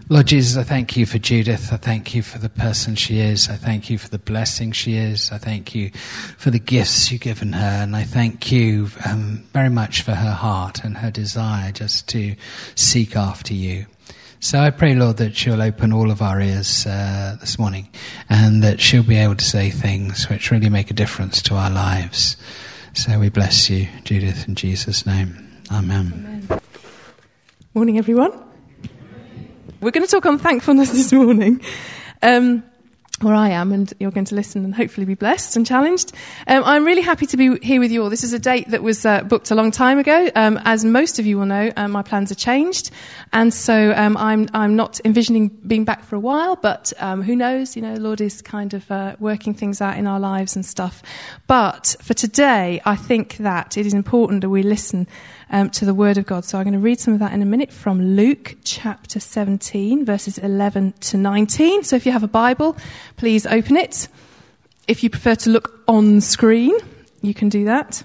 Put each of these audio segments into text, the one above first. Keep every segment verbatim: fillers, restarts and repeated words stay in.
Lord Jesus, I thank you for Judith. I thank you for the person she is. I thank you for the blessing she is. I thank you for the gifts you've given her. And I thank you um, very much for her heart and her desire just to seek after you. So I pray, Lord, that she'll open all of our ears uh, this morning and that she'll be able to say things which really make a difference to our lives. So we bless you, Judith, in Jesus' name. Amen. Amen. Morning, everyone. We're going to talk on thankfulness this morning, um, where I am, and you're going to listen and hopefully be blessed and challenged. Um, I'm really happy to be here with you all. This is a date that was uh, booked a long time ago. Um, as most of you will know, um, my plans are changed, and so um, I'm I'm not envisioning being back for a while. But um, who knows? You know, the Lord is kind of uh, working things out in our lives and stuff. But for today, I think that it is important that we listen Um, to the Word of God. So I'm going to read some of that in a minute from Luke chapter seventeen, verses eleven to nineteen. So if you have a Bible, please open it. If you prefer to look on screen, you can do that.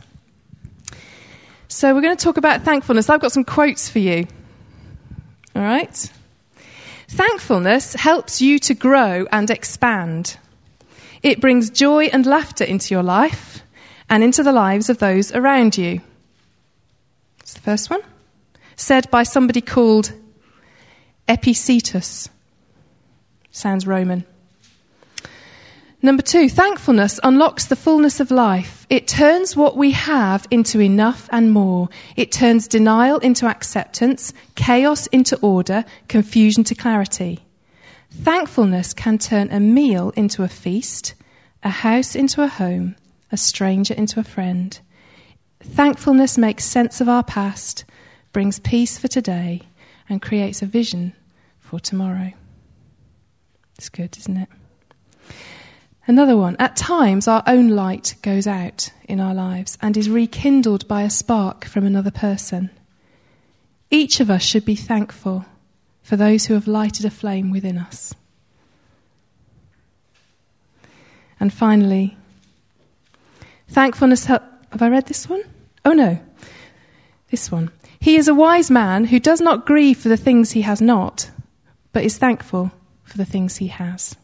So we're going to talk about thankfulness. I've got some quotes for you. All right. Thankfulness helps you to grow and expand. It brings joy and laughter into your life and into the lives of those around you. That's the first one. Said by somebody called Epictetus. Sounds Roman. Number two, thankfulness unlocks the fullness of life. It turns what we have into enough and more. It turns denial into acceptance, chaos into order, confusion to clarity. Thankfulness can turn a meal into a feast, a house into a home, a stranger into a friend. Thankfulness makes sense of our past, brings peace for today, and creates a vision for tomorrow. It's good, isn't it? Another one. At times, our own light goes out in our lives and is rekindled by a spark from another person. Each of us should be thankful for those who have lighted a flame within us. And finally, thankfulness... Help- have I read this one? Oh no, this one. He is a wise man who does not grieve for the things he has not, but is thankful for the things he has.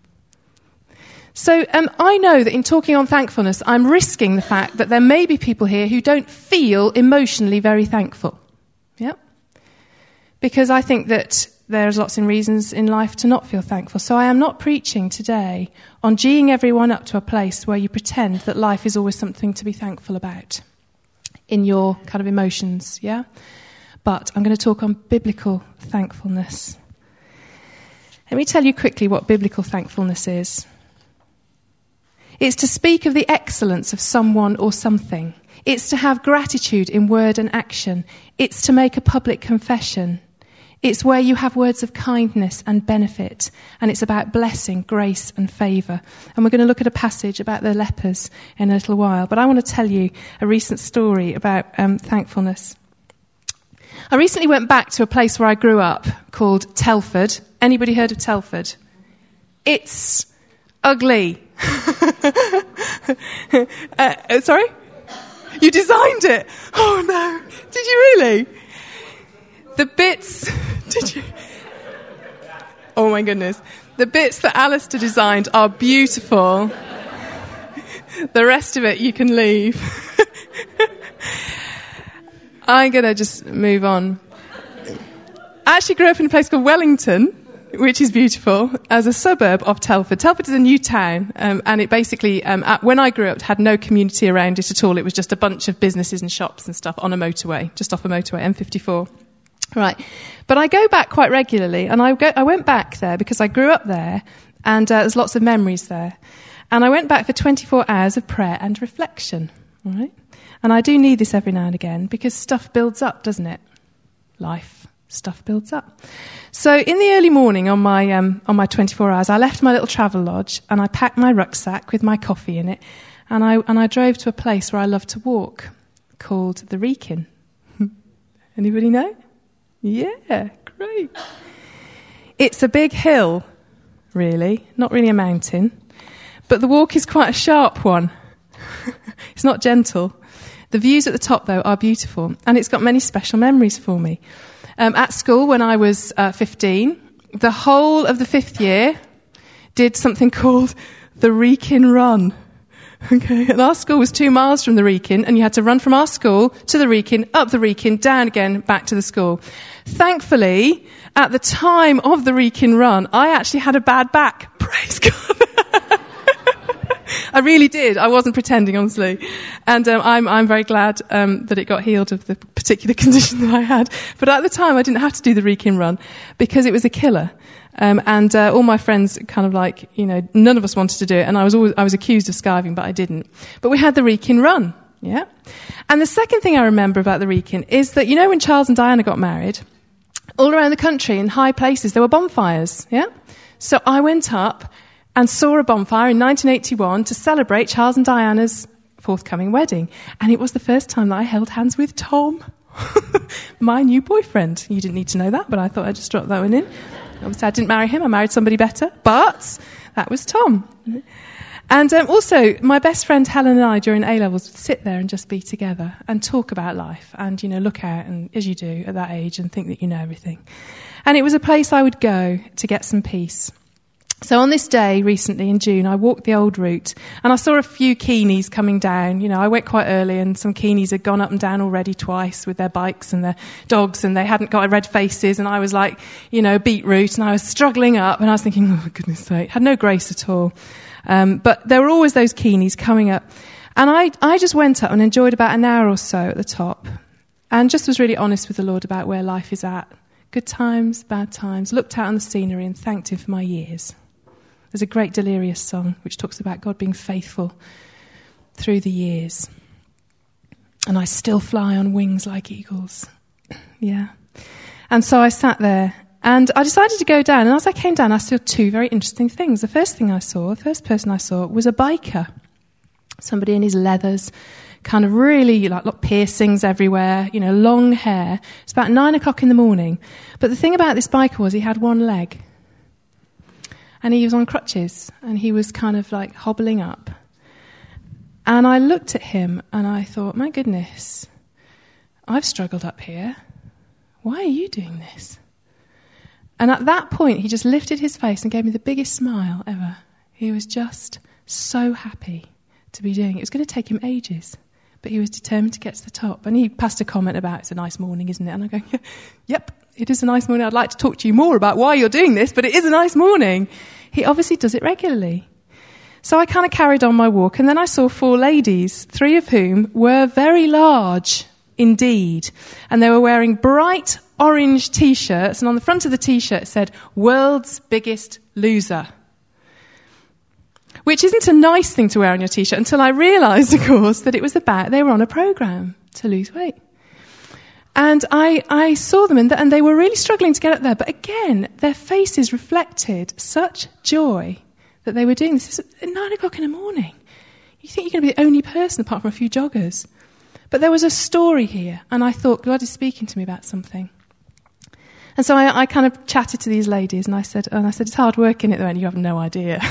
So um, I know that in talking on thankfulness, I'm risking the fact that there may be people here who don't feel emotionally very thankful. Yeah? Because I think that there's lots of reasons in life to not feel thankful. So I am not preaching today on geeing everyone up to a place where you pretend that life is always something to be thankful about in your kind of emotions, yeah? But I'm going to talk on biblical thankfulness. Let me tell you quickly what biblical thankfulness is. It's to speak of the excellence of someone or something. It's to have gratitude in word and action. It's to make a public confession. It's where you have words of kindness and benefit, and it's about blessing, grace and favour. And we're going to look at a passage about the lepers in a little while, but I want to tell you a recent story about um, thankfulness. I recently went back to a place where I grew up called Telford. Anybody heard of Telford? It's ugly. uh, sorry? You designed it? Oh no, did you really? The bits, did you? Oh my goodness. The bits that Alistair designed are beautiful. The rest of it you can leave. I'm going to just move on. I actually grew up in a place called Wellington, which is beautiful, as a suburb of Telford. Telford is a new town, um, and it basically, um, at, when I grew up, had no community around it at all. It was just a bunch of businesses and shops and stuff on a motorway, just off a motorway, M fifty-four. Right. But I go back quite regularly, and I go, I went back there because I grew up there, and uh, there's lots of memories there. And I went back for twenty-four hours of prayer and reflection. All right? And I do need this every now and again, because stuff builds up, doesn't it? Life. Stuff builds up. So in the early morning on my um, on my twenty-four hours, I left my little travel lodge, and I packed my rucksack with my coffee in it, and I and I drove to a place where I love to walk, called the Wrekin. Anybody know? Yeah, great. It's a big hill, really, not really a mountain, but the walk is quite a sharp one. It's not gentle. The views at the top, though, are beautiful, and it's got many special memories for me. Um, at school, when I was uh, fifteen, the whole of the fifth year did something called the Wrekin Run. Okay, and our school was two miles from the Wrekin, and you had to run from our school to the Wrekin, up the Wrekin, down again, back to the school. Thankfully, at the time of the Wrekin Run, I actually had a bad back. Praise God. I really did. I wasn't pretending, honestly. And um, I'm, I'm very glad um, that it got healed of the particular condition that I had. But at the time, I didn't have to do the Wrekin Run because it was a killer. Um, and uh, all my friends kind of like, you know, none of us wanted to do it. And I was always, I was accused of skiving, but I didn't. But we had the Wrekin Run, yeah? And the second thing I remember about the Wrekin is that, you know, when Charles and Diana got married, all around the country in high places, there were bonfires, yeah? So I went up and saw a bonfire in nineteen eighty-one to celebrate Charles and Diana's forthcoming wedding. And it was the first time that I held hands with Tom, my new boyfriend. You didn't need to know that, but I thought I'd just drop that one in. Obviously, I didn't marry him. I married somebody better. But that was Tom. And um, also, my best friend Helen and I, during A-levels, would sit there and just be together and talk about life and, you know, look out, and as you do at that age, and think that you know everything. And it was a place I would go to get some peace. So on this day recently in June, I walked the old route and I saw a few Keenies coming down. You know, I went quite early and some Keenies had gone up and down already twice with their bikes and their dogs, and they hadn't got red faces, and I was like, you know, beetroot, and I was struggling up and I was thinking, oh, for goodness sake, had no grace at all. Um, but there were always those Keenies coming up. And I, I just went up and enjoyed about an hour or so at the top and just was really honest with the Lord about where life is at. Good times, bad times, looked out on the scenery and thanked him for my years. There's a great Delirious song which talks about God being faithful through the years. And I still fly on wings like eagles. Yeah. And so I sat there and I decided to go down. And as I came down, I saw two very interesting things. The first thing I saw, the first person I saw was a biker. Somebody in his leathers, kind of really like, like piercings everywhere, you know, long hair. It's about nine o'clock in the morning. But the thing about this biker was he had one leg. And he was on crutches, and he was kind of like hobbling up. And I looked at him, and I thought, my goodness, I've struggled up here. Why are you doing this? And at that point, he just lifted his face and gave me the biggest smile ever. He was just so happy to be doing it. It was going to take him ages, but he was determined to get to the top. And he passed a comment about, it's a nice morning, isn't it? And I go, yeah, yep. It is a nice morning. I'd like to talk to you more about why you're doing this, but it is a nice morning. He obviously does it regularly. So I kind of carried on my walk, and then I saw four ladies, three of whom were very large indeed. And they were wearing bright orange T-shirts, and on the front of the T-shirt said, "World's Biggest Loser." Which isn't a nice thing to wear on your T-shirt until I realised, of course, that it was about, they were on a programme to lose weight. And I, I saw them, and, th- and they were really struggling to get up there. But again, their faces reflected such joy that they were doing this at nine o'clock in the morning. You think you're going to be the only person apart from a few joggers. But there was a story here, and I thought, God is speaking to me about something. And so I, I kind of chatted to these ladies, and I said, and I said, it's hard work, isn't it? And you have no idea.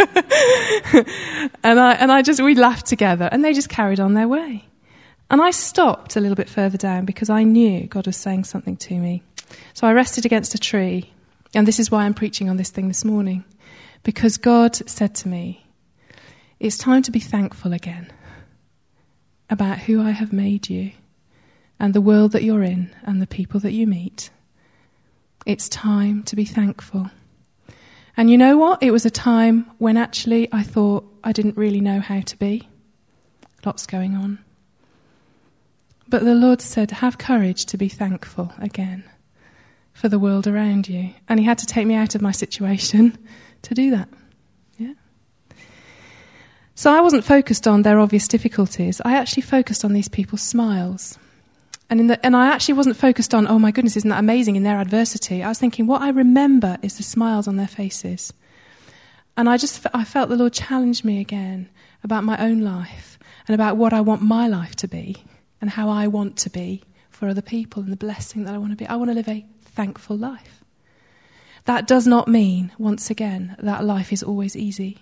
and I and I just, we laughed together, and they just carried on their way. And I stopped a little bit further down because I knew God was saying something to me. So I rested against a tree. And this is why I'm preaching on this thing this morning. Because God said to me, it's time to be thankful again about who I have made you and the world that you're in and the people that you meet. It's time to be thankful. And you know what? It was a time when actually I thought I didn't really know how to be. Lots going on. But the Lord said, have courage to be thankful again for the world around you. And he had to take me out of my situation to do that. Yeah. So I wasn't focused on their obvious difficulties. I actually focused on these people's smiles. And in the, and I actually wasn't focused on, oh my goodness, isn't that amazing in their adversity? I was thinking, what I remember is the smiles on their faces. And I just, I felt the Lord challenge me again about my own life and about what I want my life to be. And how I want to be for other people and the blessing that I want to be. I want to live a thankful life. That does not mean, once again, that life is always easy.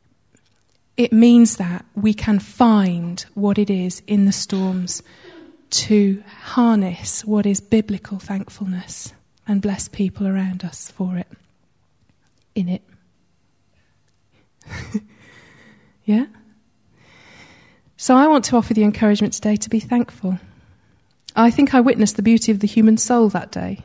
It means that we can find what it is in the storms to harness what is biblical thankfulness and bless people around us for it, in it. Yeah? So I want to offer the encouragement today to be thankful. I think I witnessed the beauty of the human soul that day.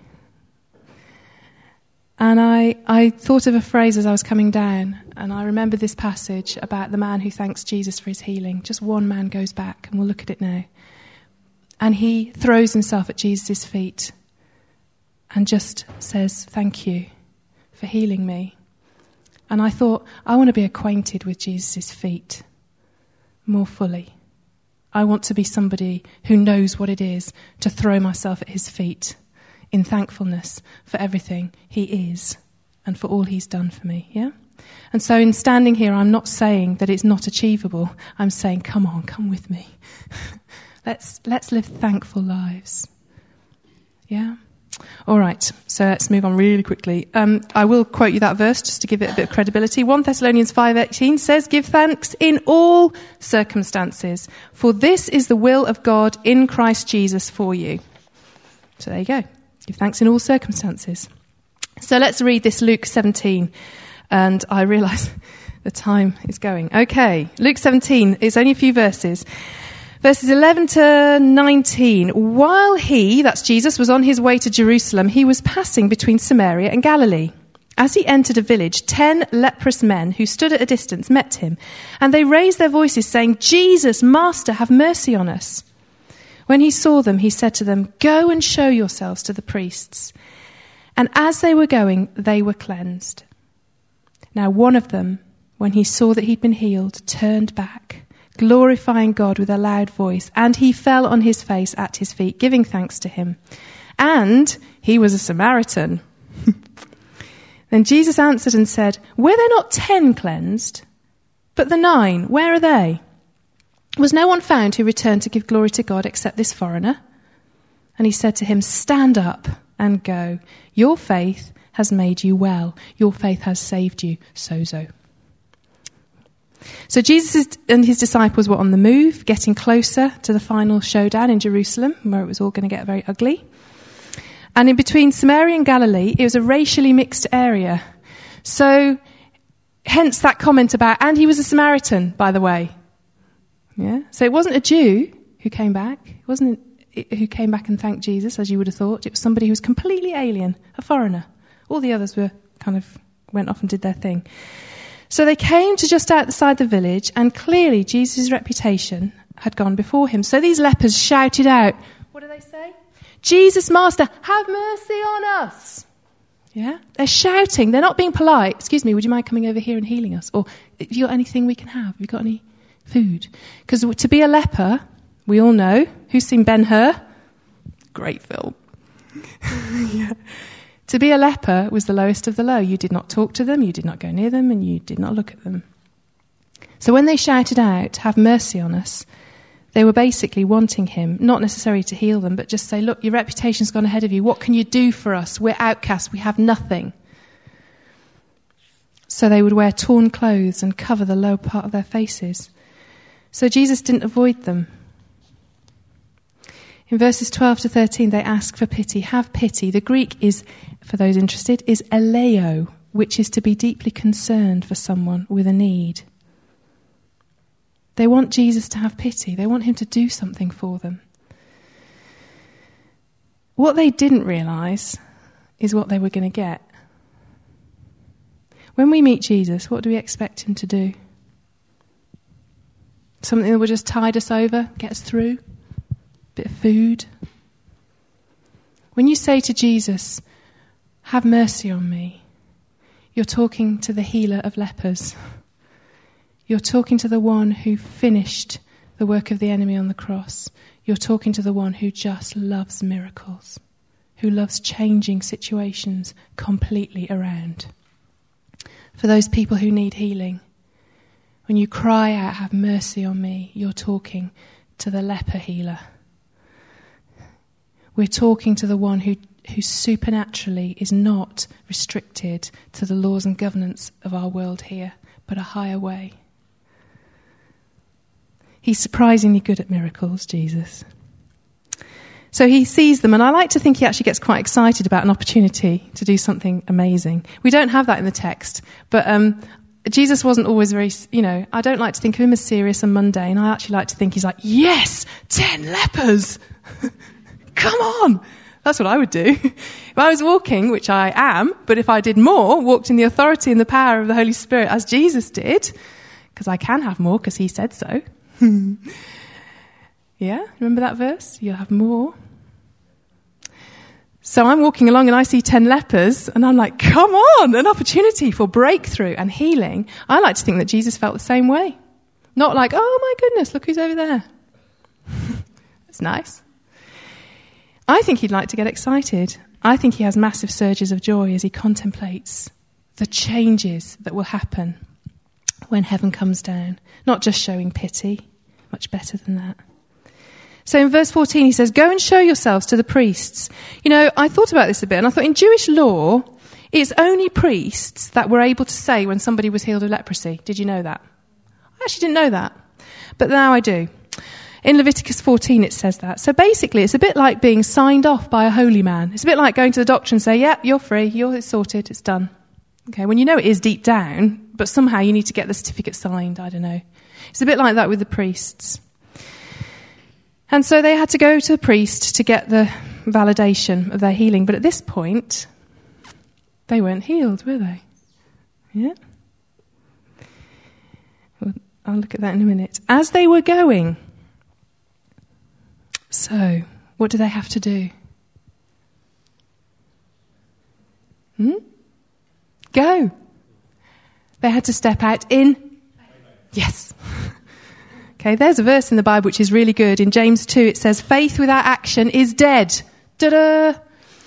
And I, I thought of a phrase as I was coming down, and I remember this passage about the man who thanks Jesus for his healing. Just one man goes back, and we'll look at it now. And he throws himself at Jesus' feet and just says, thank you for healing me. And I thought, I want to be acquainted with Jesus' feet more fully. I want to be somebody who knows what it is to throw myself at his feet in thankfulness for everything he is and for all he's done for me, yeah? And so in standing here, I'm not saying that it's not achievable. I'm saying, come on, come with me. let's let's live thankful lives. Yeah? All right, so let's move on really quickly. Um, I will quote you that verse just to give it a bit of credibility. First Thessalonians five eighteen says, give thanks in all circumstances, for this is the will of God in Christ Jesus for you. So there you go. Give thanks in all circumstances. So let's read this Luke seventeen. And I realise the time is going. Okay, Luke seventeen is only a few verses. Verses eleven to nineteen. While he, that's Jesus, was on his way to Jerusalem, he was passing between Samaria and Galilee. As he entered a village, ten leprous men who stood at a distance met him, and they raised their voices saying, Jesus, Master, have mercy on us. When he saw them, he said to them, go and show yourselves to the priests. And as they were going, they were cleansed. Now one of them, when he saw that he'd been healed, turned back, glorifying God with a loud voice, and he fell on his face at his feet, giving thanks to him. And he was a Samaritan. Then Jesus answered and said, were there not ten cleansed? But the nine, where are they? Was no one found who returned to give glory to God except this foreigner? And he said to him, stand up and go. Your faith has made you well. Your faith has saved you. Sozo. So Jesus and his disciples were on the move, getting closer to the final showdown in Jerusalem, where it was all going to get very ugly. And in between Samaria and Galilee, it was a racially mixed area. So, hence that comment about, and he was a Samaritan, by the way. Yeah. So it wasn't a Jew who came back. It wasn't who came back and thanked Jesus, as you would have thought. It was somebody who was completely alien, a foreigner. All the others were kind of went off and did their thing. So they came to just outside the village, and clearly Jesus' reputation had gone before him. So these lepers shouted out, what do they say? Jesus, Master, have mercy on us. Yeah? They're shouting. They're not being polite. Excuse me, would you mind coming over here and healing us? Or have you got anything we can have? Have you got any food? Because to be a leper, we all know. Who's seen Ben-Hur? Great film. Yeah. To be a leper was the lowest of the low. You did not talk to them, you did not go near them, and you did not look at them. So when they shouted out, have mercy on us, they were basically wanting him, not necessarily to heal them, but just say, look, your reputation's gone ahead of you. What can you do for us? We're outcasts. We have nothing. So they would wear torn clothes and cover the lower part of their faces. So Jesus didn't avoid them. In verses twelve to thirteen, they ask for pity. Have pity. The Greek is, for those interested, is eleo, which is to be deeply concerned for someone with a need. They want Jesus to have pity. They want him to do something for them. What they didn't realise is what they were going to get. When we meet Jesus, what do we expect him to do? Something that will just tide us over, get us through? Bit of food. When you say to Jesus, have mercy on me, you're talking to the healer of lepers. You're talking to the one who finished the work of the enemy on the cross. You're talking to the one who just loves miracles, who loves changing situations completely around. For those people who need healing, when you cry out, have mercy on me, you're talking to the leper healer. We're talking to the one who, who supernaturally is not restricted to the laws and governance of our world here, but a higher way. He's surprisingly good at miracles, Jesus. So he sees them, and I like to think he actually gets quite excited about an opportunity to do something amazing. We don't have that in the text, but um, Jesus wasn't always very, you know, I don't like to think of him as serious and mundane. I actually like to think he's like, yes, ten lepers! Come on! That's what I would do. If I was walking, which I am, but if I did more, walked in the authority and the power of the Holy Spirit as Jesus did, because I can have more because he said so. Yeah, remember that verse? You'll have more. So I'm walking along and I see ten lepers and I'm like, come on, an opportunity for breakthrough and healing. I like to think that Jesus felt the same way. Not like, oh my goodness, look who's over there. That's nice. I think he'd like to get excited. I think he has massive surges of joy as he contemplates the changes that will happen when heaven comes down. Not just showing pity, much better than that. So in verse fourteen, he says, go and show yourselves to the priests. You know, I thought about this a bit, and I thought in Jewish law, it's only priests that were able to say when somebody was healed of leprosy. Did you know that? I actually didn't know that, but now I do. In Leviticus fourteen, it says that. So basically, it's a bit like being signed off by a holy man. It's a bit like going to the doctor and say, yeah, you're free, you're it's sorted, it's done. Okay, when you know it is deep down, but somehow you need to get the certificate signed, I don't know. It's a bit like that with the priests. And so they had to go to the priest to get the validation of their healing. But at this point, they weren't healed, were they? Yeah? Well, I'll look at that in a minute. As they were going, so what do they have to do? Hmm? Go. They had to step out in. Yes. Okay, there's a verse in the Bible which is really good. In James two, it says, faith without action is dead. Ta-da!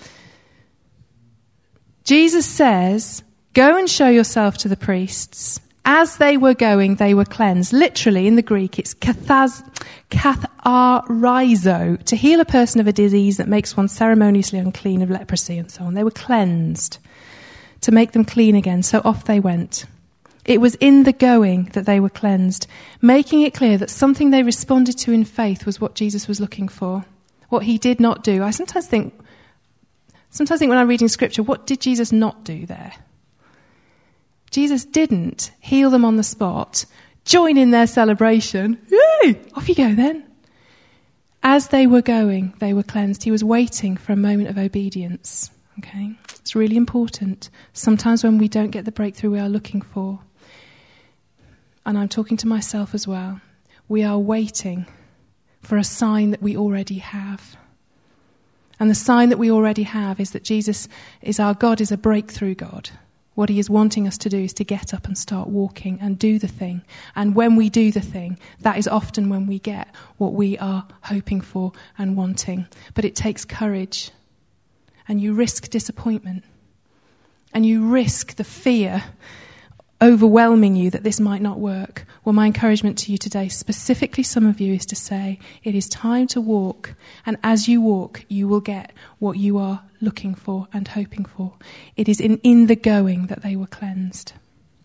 Jesus says, go and show yourself to the priests. As they were going, they were cleansed. Literally, in the Greek, it's kathaz, katharizo, to heal a person of a disease that makes one ceremoniously unclean of leprosy and so on. They were cleansed to make them clean again. So off they went. It was in the going that they were cleansed, making it clear that something they responded to in faith was what Jesus was looking for, what he did not do. I sometimes think, sometimes think when I'm reading scripture, what did Jesus not do there? Jesus didn't heal them on the spot, join in their celebration. Yay! Off you go then. As they were going, they were cleansed. He was waiting for a moment of obedience. Okay? It's really important. Sometimes when we don't get the breakthrough we are looking for, and I'm talking to myself as well, we are waiting for a sign that we already have. And the sign that we already have is that Jesus is our God, is a breakthrough God. What he is wanting us to do is to get up and start walking and do the thing. And when we do the thing, that is often when we get what we are hoping for and wanting. But it takes courage. And you risk disappointment. And you risk the fear overwhelming you that this might not work. Well, my encouragement to you today, specifically some of you, is to say, it is time to walk. And as you walk, you will get what you are looking for and hoping for. It is in, in the going that they were cleansed.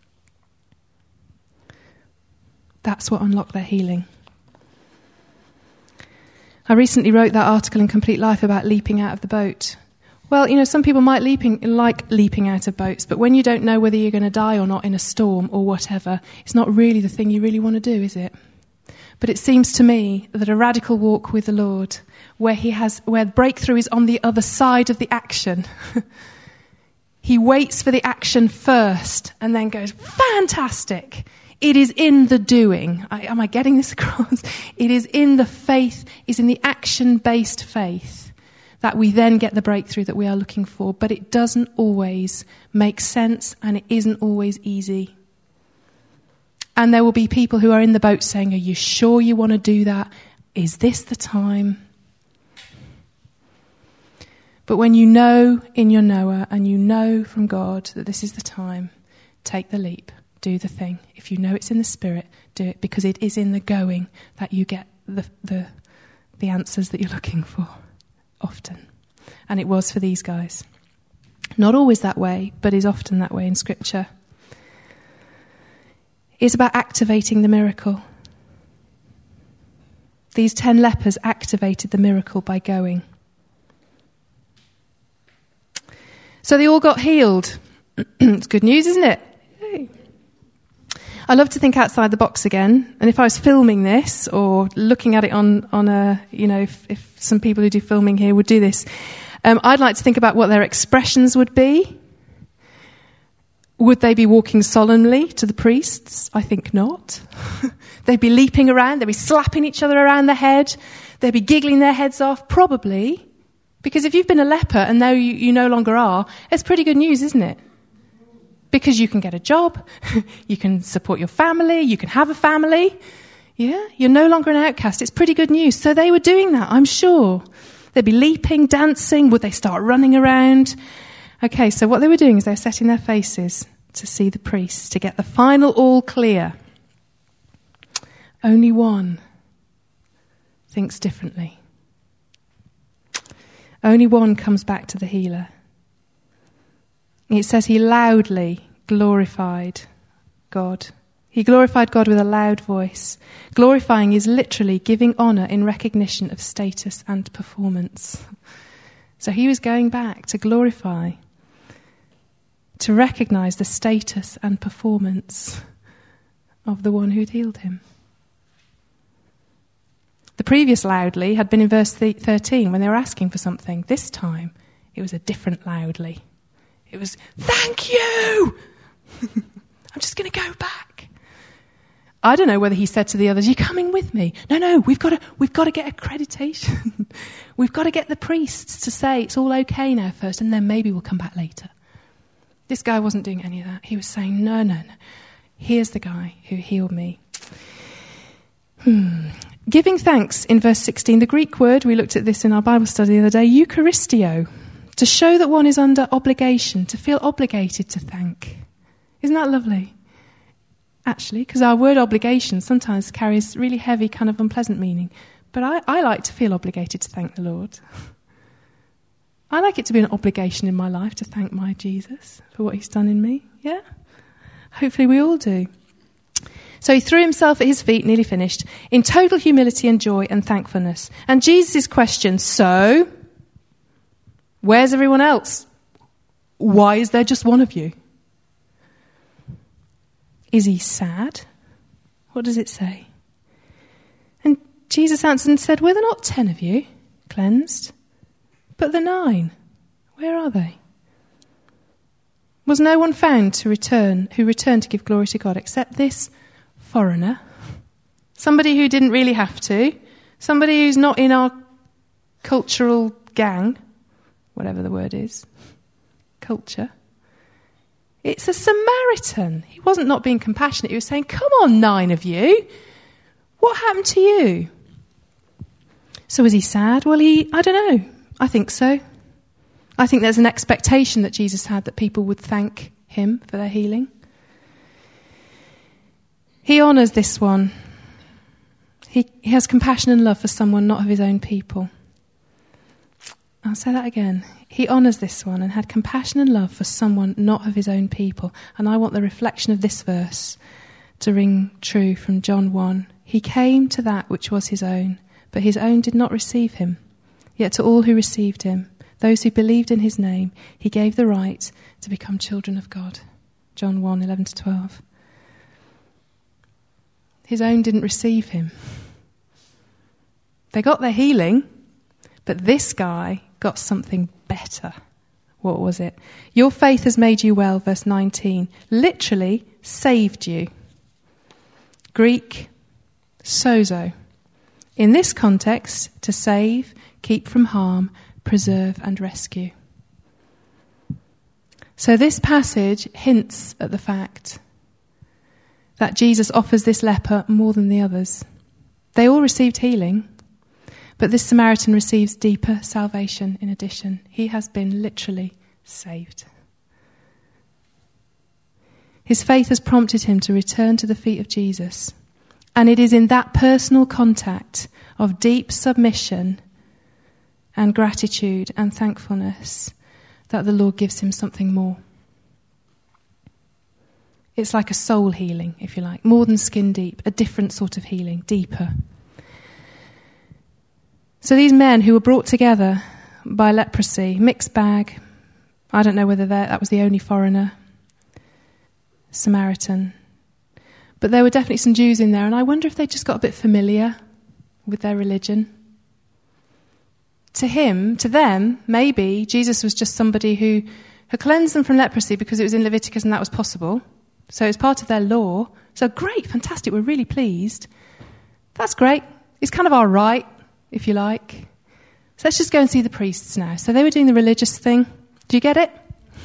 That's what unlocked their healing. I recently wrote that article in Complete Life about leaping out of the boat. Well, you know, some people might leaping, like leaping out of boats, but when you don't know whether you're going to die or not in a storm or whatever, it's not really the thing you really want to do, is it? But it seems to me that a radical walk with the Lord, where he has, where breakthrough is on the other side of the action, he waits for the action first and then goes, fantastic! It is in the doing. I, am I getting this across? It is in the faith, is in the action-based faith that we then get the breakthrough that we are looking for. But it doesn't always make sense and it isn't always easy. And there will be people who are in the boat saying, are you sure you want to do that? Is this the time? But when you know in your knower and you know from God that this is the time, take the leap, do the thing. If you know it's in the Spirit, do it, because it is in the going that you get the the, the answers that you're looking for. Often. And it was for these guys. Not always that way, but is often that way in Scripture. It's about activating the miracle. these ten lepers activated the miracle by going. So they all got healed. It's good news, isn't it? Yay. I love to think outside the box again. And if I was filming this or looking at it on, on a, you know, if, if some people who do filming here would do this, um, I'd like to think about what their expressions would be. Would they be walking solemnly to the priests? I think not. They'd be leaping around. They'd be slapping each other around the head. They'd be giggling their heads off, probably. Because if you've been a leper and now you, you no longer are, it's pretty good news, isn't it? Because you can get a job, you can support your family, you can have a family. Yeah, you're no longer an outcast. It's pretty good news. So they were doing that, I'm sure. They'd be leaping, dancing. Would they start running around? Okay, so what they were doing is they were setting their faces to see the priests, to get the final all clear. Only one thinks differently. Only one comes back to the healer. It says he loudly glorified God. He glorified God with a loud voice. Glorifying is literally giving honour in recognition of status and performance. So he was going back to glorify, to recognise the status and performance of the one who'd healed him. The previous loudly had been in verse thirteen when they were asking for something. This time it was a different loudly. It was, thank you! I'm just going to go back. I don't know whether he said to the others, you're coming with me. No, no, we've got to, we've got to get accreditation. We've got to get the priests to say it's all okay now first, and then maybe we'll come back later. This guy wasn't doing any of that. He was saying, no, no, no. Here's the guy who healed me. Hmm. Giving thanks in verse sixteen, the Greek word, we looked at this in our Bible study the other day, Eucharistio, to show that one is under obligation, to feel obligated to thank. Isn't that lovely? Actually, because our word obligation sometimes carries really heavy, kind of unpleasant meaning. But I, I like to feel obligated to thank the Lord. I like it to be an obligation in my life to thank my Jesus for what he's done in me. Yeah? Hopefully we all do. So he threw himself at his feet, nearly finished, in total humility and joy and thankfulness. And Jesus' question, so, where's everyone else? Why is there just one of you? Is he sad? What does it say? And Jesus answered and said, were there not ten of you cleansed? But the nine, where are they? Was no one found to return, who returned to give glory to God, except this foreigner? Somebody who didn't really have to. Somebody who's not in our cultural gang, whatever the word is. Culture. It's a Samaritan. He wasn't not being compassionate. He was saying, come on, nine of you. What happened to you? So was he sad? Well, he, I don't know. I think so. I think there's an expectation that Jesus had that people would thank him for their healing. He honours this one. He, he has compassion and love for someone not of his own people. I'll say that again. He honours this one and had compassion and love for someone not of his own people. And I want the reflection of this verse to ring true from John one. He came to that which was his own, but his own did not receive him. Yet to all who received him, those who believed in his name, he gave the right to become children of God. John one, eleven to twelve. His own didn't receive him. They got their healing, but this guy got something better. What was it? Your faith has made you well, verse nineteen. Literally saved you. Greek, sozo. In this context, to save, keep from harm, preserve and rescue. So this passage hints at the fact that Jesus offers this leper more than the others. They all received healing, but this Samaritan receives deeper salvation in addition. He has been literally saved. His faith has prompted him to return to the feet of Jesus. And it is in that personal contact of deep submission and gratitude and thankfulness that the Lord gives him something more. It's like a soul healing, if you like, more than skin deep, a different sort of healing, deeper. So these men who were brought together by leprosy, mixed bag, I don't know whether that was the only foreigner, Samaritan, but there were definitely some Jews in there, and I wonder if they just got a bit familiar with their religion. To him, to them, maybe Jesus was just somebody who had cleansed them from leprosy because it was in Leviticus and that was possible. So it's part of their law. So great, fantastic, we're really pleased. That's great. It's kind of our right, if you like. So let's just go and see the priests now. So they were doing the religious thing. Do you get it?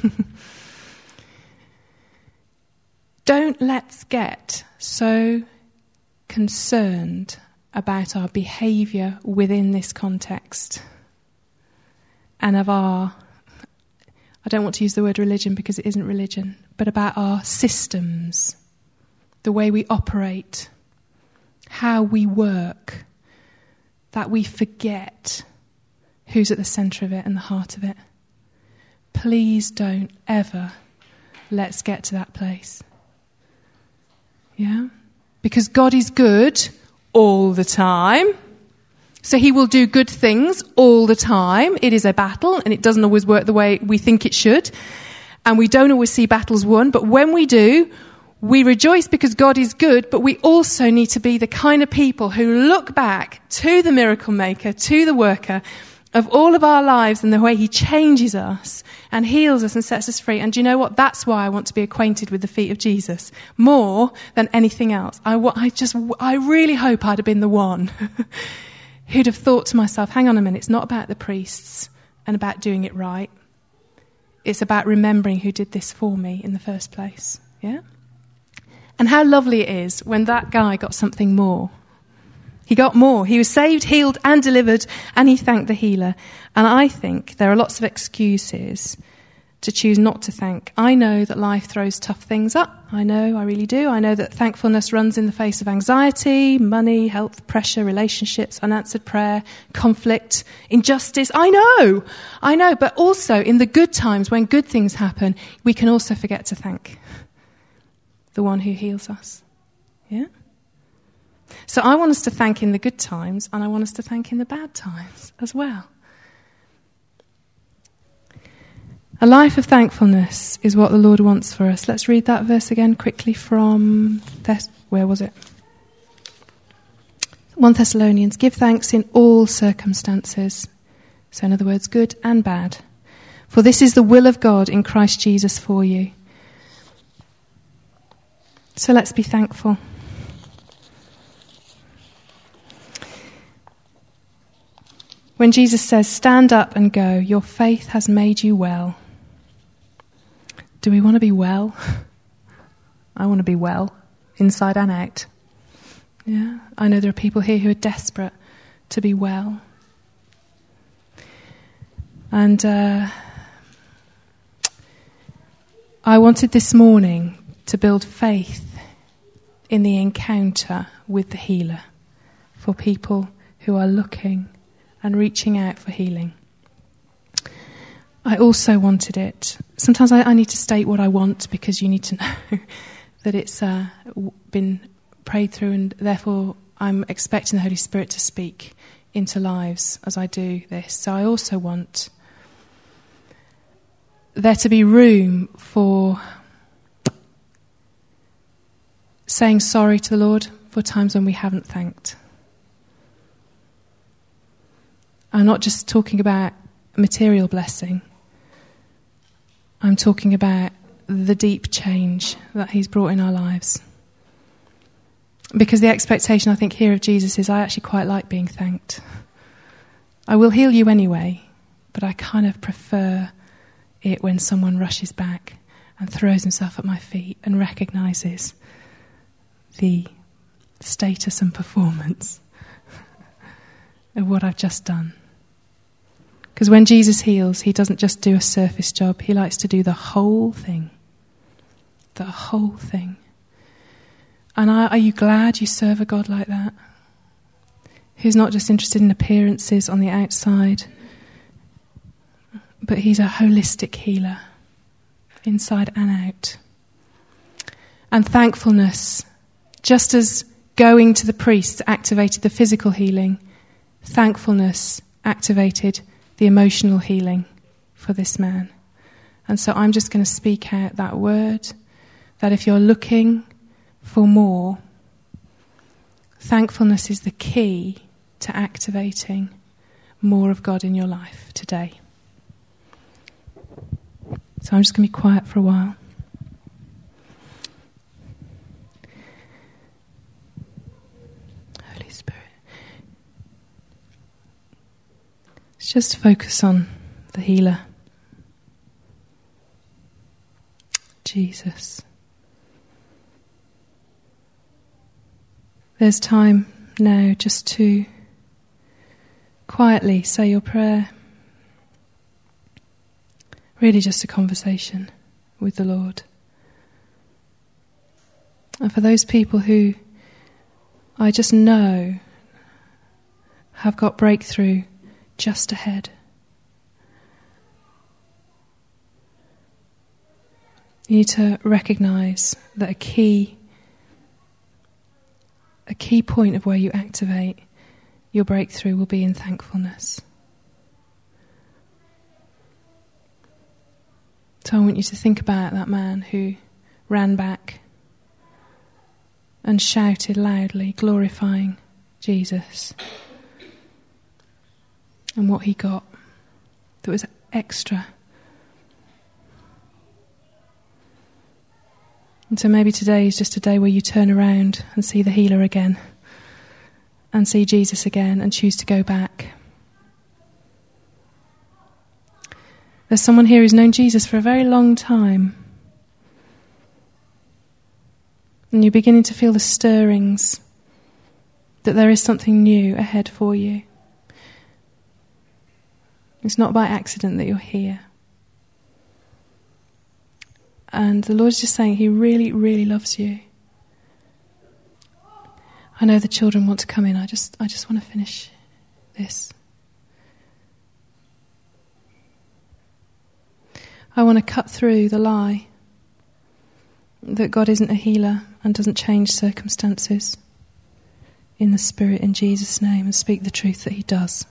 Don't let's get so concerned about our behaviour within this context and of our, I don't want to use the word religion because it isn't religion, but about our systems, the way we operate, how we work, that we forget who's at the centre of it and the heart of it. Please don't ever let's get to that place. Yeah? Because God is good all the time. So he will do good things all the time. It is a battle and it doesn't always work the way we think it should. And we don't always see battles won. But when we do, we rejoice because God is good. But we also need to be the kind of people who look back to the miracle maker, to the worker of all of our lives and the way he changes us and heals us and sets us free. And do you know what? That's why I want to be acquainted with the feet of Jesus more than anything else. I, I just, I really hope I'd have been the one who'd have thought to myself, hang on a minute, it's not about the priests and about doing it right. It's about remembering who did this for me in the first place. Yeah? And how lovely it is when that guy got something more. He got more. He was saved, healed, and delivered, and he thanked the healer. And I think there are lots of excuses to choose not to thank. I know that life throws tough things up. I know, I really do. I know that thankfulness runs in the face of anxiety, money, health, pressure, relationships, unanswered prayer, conflict, injustice. I know, I know. But also in the good times, when good things happen, we can also forget to thank the one who heals us. Yeah? So I want us to thank in the good times, and I want us to thank in the bad times as well. A life of thankfulness is what the Lord wants for us. Let's read that verse again quickly from, Thess- where was it? First Thessalonians, give thanks in all circumstances. So in other words, good and bad. For this is the will of God in Christ Jesus for you. So let's be thankful. When Jesus says, stand up and go, your faith has made you well. Do we want to be well? I want to be well, inside and out. Yeah, I know there are people here who are desperate to be well. And uh, I wanted this morning to build faith in the encounter with the healer for people who are looking and reaching out for healing. I also wanted it. Sometimes I, I need to state what I want because you need to know that it's uh, been prayed through, and therefore I'm expecting the Holy Spirit to speak into lives as I do this. So I also want there to be room for saying sorry to the Lord for times when we haven't thanked. I'm not just talking about material blessing. I'm talking about the deep change that he's brought in our lives. Because the expectation, I think, here of Jesus is I actually quite like being thanked. I will heal you anyway, but I kind of prefer it when someone rushes back and throws himself at my feet and recognises the status and performance of what I've just done. Because when Jesus heals, he doesn't just do a surface job. He likes to do the whole thing. The whole thing. And are, are you glad you serve a God like that? Who's not just interested in appearances on the outside, but he's a holistic healer, inside and out. And thankfulness, just as going to the priest activated the physical healing, thankfulness activated the emotional healing for this man. And so I'm just going to speak out that word, that if you're looking for more, thankfulness is the key to activating more of God in your life today. So I'm just going to be quiet for a while. Holy Spirit. Let's just focus on the healer. Jesus. There's time now just to quietly say your prayer. Really just a conversation with the Lord. And for those people who I just know have got breakthrough just ahead, you need to recognise that a key, a key point of where you activate your breakthrough will be in thankfulness. So I want you to think about that man who ran back and shouted loudly, glorifying Jesus, and what he got that was extra. And so maybe today is just a day where you turn around and see the healer again, and see Jesus again, and choose to go back. There's someone here who's known Jesus for a very long time, and you're beginning to feel the stirrings that there is something new ahead for you. It's not by accident that you're here. And the Lord's just saying he really, really loves you. I know the children want to come in. I just I just want to finish this. I want to cut through the lie that God isn't a healer and doesn't change circumstances in the Spirit, in Jesus' name, and speak the truth that he does.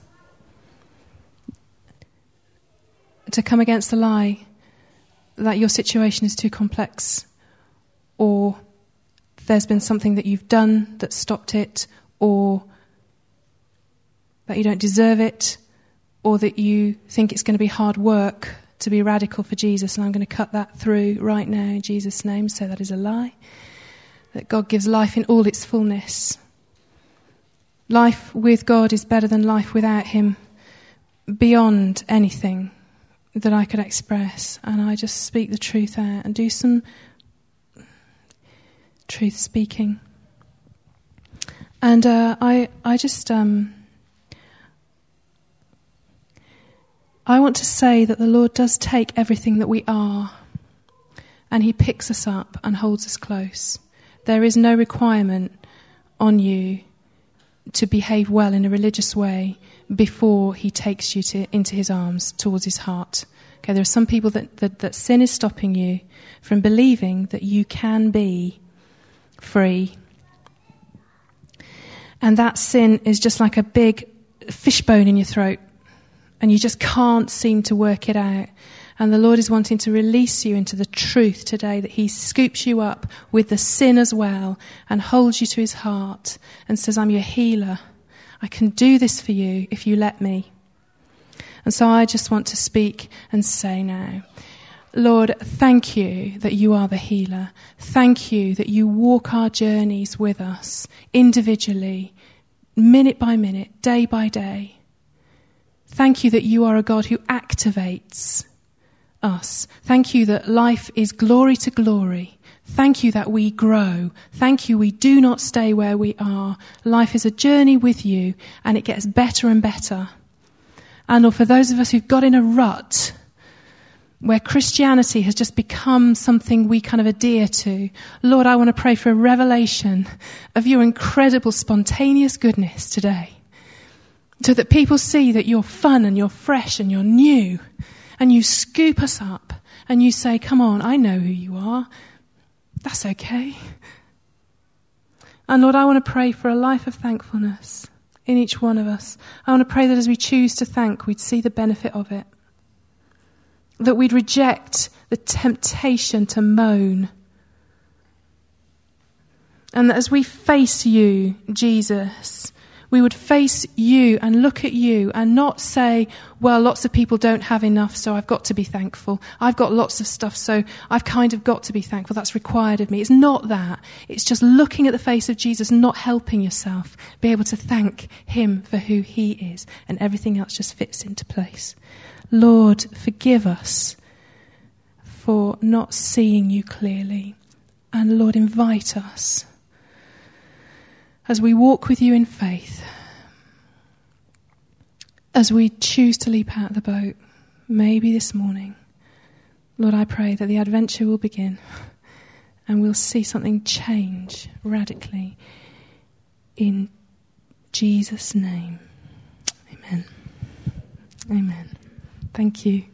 To come against the lie that your situation is too complex, or there's been something that you've done that stopped it, or that you don't deserve it, or that you think it's going to be hard work to be radical for Jesus, and I'm going to cut that through right now in Jesus' name. So that is a lie. That God gives life in all its fullness. Life with God is better than life without him, beyond anything that I could express. And I just speak the truth out and do some truth speaking. And uh, I, I just... Um, I want to say that the Lord does take everything that we are, and he picks us up and holds us close. There is no requirement on you to behave well in a religious way before he takes you to, into his arms, towards his heart. Okay, there are some people that, that, that sin is stopping you from believing that you can be free. And that sin is just like a big fishbone in your throat, and you just can't seem to work it out. And the Lord is wanting to release you into the truth today, that he scoops you up with the sin as well and holds you to his heart and says, I'm your healer. I can do this for you if you let me. And so I just want to speak and say now, Lord, thank you that you are the healer. Thank you that you walk our journeys with us individually, minute by minute, day by day. Thank you that you are a God who activates us. Thank you that life is glory to glory. Thank you that we grow. Thank you we do not stay where we are. Life is a journey with you, and it gets better and better. And or for those of us who've got in a rut where Christianity has just become something we kind of adhere to, Lord, I want to pray for a revelation of your incredible spontaneous goodness today, so that people see that you're fun and you're fresh and you're new, and you scoop us up and you say, come on, I know who you are. That's okay. And Lord, I want to pray for a life of thankfulness. in each one of us. I want to pray that as we choose to thank, we'd see the benefit of it. That we'd reject the temptation to moan. And that as we face you, Jesus, we would face you and look at you and not say, well, lots of people don't have enough, so I've got to be thankful. I've got lots of stuff, so I've kind of got to be thankful. That's required of me. It's not that. It's just looking at the face of Jesus, not helping yourself. Be able to thank him for who he is, and everything else just fits into place. Lord, forgive us for not seeing you clearly. And Lord, invite us as we walk with you in faith, as we choose to leap out of the boat, maybe this morning, Lord, I pray that the adventure will begin and we'll see something change radically in Jesus' name. Amen. Amen. Thank you.